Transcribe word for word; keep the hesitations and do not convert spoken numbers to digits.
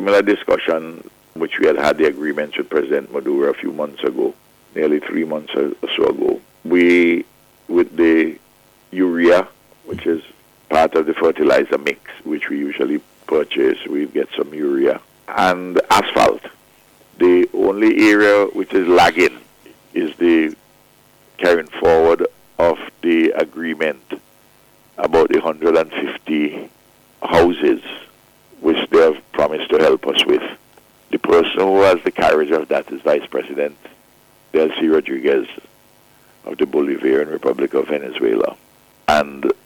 similar discussion which we had had the agreements with President Maduro a few months ago, nearly three months or so ago. We, with the urea, which is part of the fertilizer mix, which we usually purchase, we get some urea, and asphalt. The only area which is lagging is the carrying forward of the agreement about the one hundred fifty houses which they have promised to help us with. The person who has the carriage of that is Vice President Delcy Rodriguez of the Bolivarian Republic of Venezuela. And